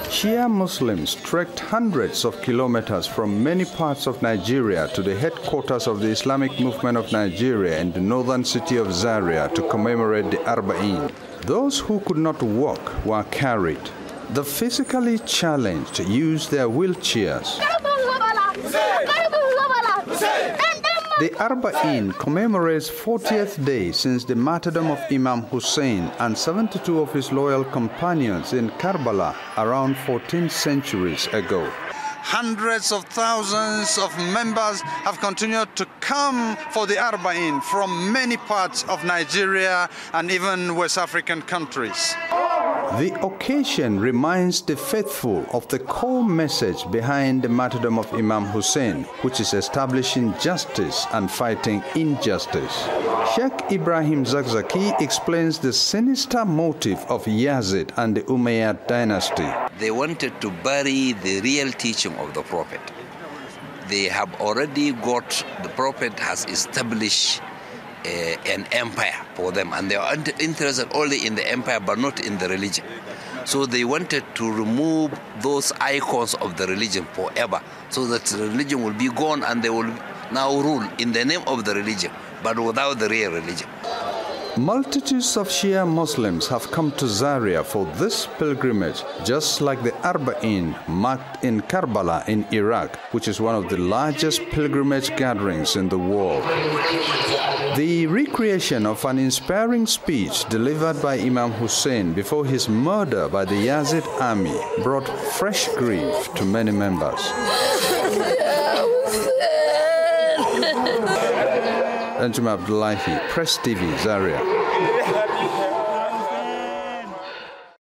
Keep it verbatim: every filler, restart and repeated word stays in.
Shia Muslims trekked hundreds of kilometers from many parts of Nigeria to the headquarters of the Islamic Movement of Nigeria in the northern city of Zaria to commemorate the Arba'in. Those who could not walk were carried. The physically challenged used their wheelchairs. The Arba'in commemorates fortieth day since the martyrdom of Imam Hussein and seventy-two of his loyal companions in Karbala around fourteen centuries ago. Hundreds of thousands of members have continued to come for the Arba'in from many parts of Nigeria and even West African countries. The occasion reminds the faithful of the core message behind the martyrdom of Imam Hussein, which is establishing justice and fighting injustice. Sheikh Ibrahim Zakzaki explains the sinister motive of Yazid and the Umayyad dynasty. They wanted to bury the real teaching of the Prophet. They have already got, the Prophet has established Uh, an empire for them, and they are interested only in the empire but not in the religion. So they wanted to remove those icons of the religion forever, so that the religion will be gone and they will now rule in the name of the religion but without the real religion. Multitudes of Shia Muslims have come to Zaria for this pilgrimage, just like the Arba'in marked in Karbala in Iraq, which is one of the largest pilgrimage gatherings in the world. The recreation of an inspiring speech delivered by Imam Hussein before his murder by the Yazid army brought fresh grief to many members. Anjum Abdullahi, Press T V, Zaria.